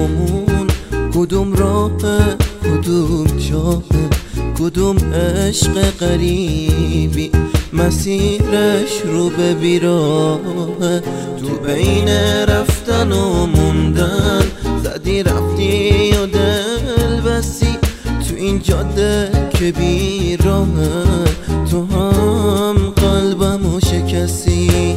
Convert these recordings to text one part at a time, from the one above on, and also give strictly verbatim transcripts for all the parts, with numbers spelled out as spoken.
همون کدوم راه، کدوم جاه، کدوم عشق غریبی مسیرش رو به بیراه. تو بین رفتن و موندن زدی رفتی و دل بسی، تو این جاده که بیراه تو هم قلبمو شکستی.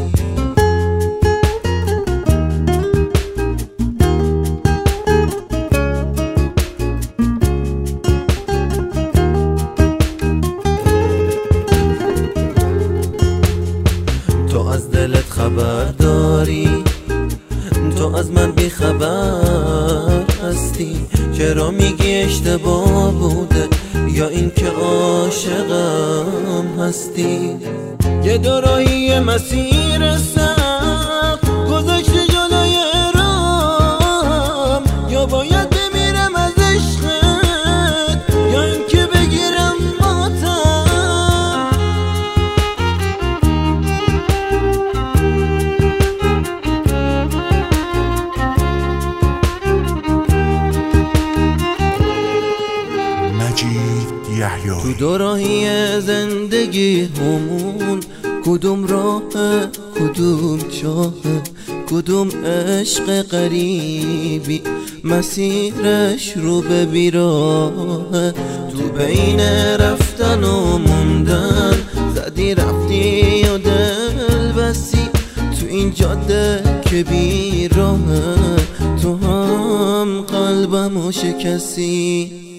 تو از دلت خبر داری، تو از من بی خبر هستی. چرا میگی اشتباه بوده یا این که عاشقم هستی؟ یه دوراهی مسیر سخت گذاشتی جلوی رام، یا باید بمیرم از عشقت یا این که بگیرم ماتم. تو دوراهی زندگی همون کدوم راه، کدوم جاه، کدوم عشق غریبی مسیرش رو به بیراه. تو بین رفتن و موندن زدی رفتی و دل بسی، تو این جاده که بیراه تو هم قلبمو شکستی.